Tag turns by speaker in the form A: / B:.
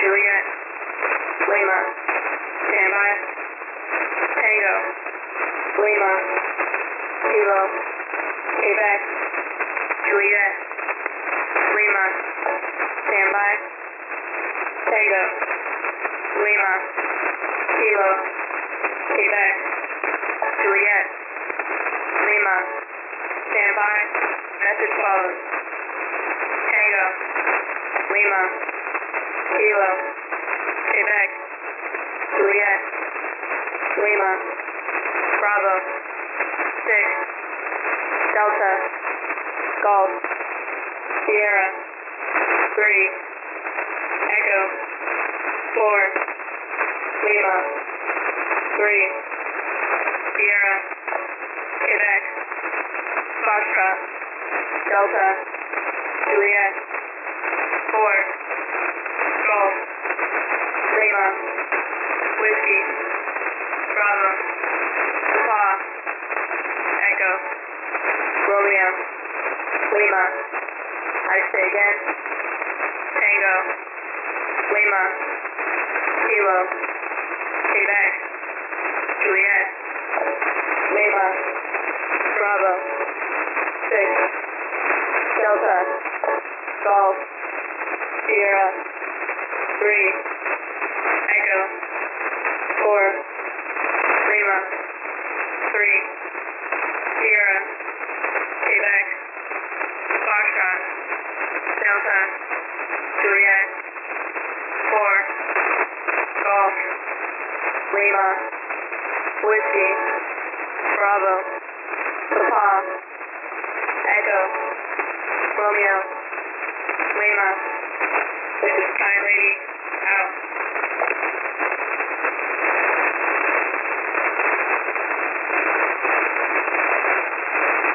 A: Juliet, Lima, standby, Tango, Lima, Kilo, Quebec, Juliet, Lima, standby, Tango, Lima, Kilo, Quebec, Juliet, Lima, standby, message follows, Tango, Lima, Kilo, Quebec, Juliet, Lima, Bravo, 6, Delta, Golf, Sierra, 3, Echo, 4, Lima, 3, Sierra, Quebec, Foxtrot, Delta, Juliet, 4, Golf, Lima, Whiskey, Bravo, Papa, Echo, Romeo, Lima, I say again, Tango, Lima, Kilo, Quebec, Juliet, Lima, Bravo, 6, Delta, Golf, Sierra, 3, Echo, 4, Lima, 3, Sierra, Quebec, Foxtrot, Delta, Juliet, 4, Golf, Lima, Whiskey, Bravo, Papa, Echo, Romeo, Lima. This is Sky Lady.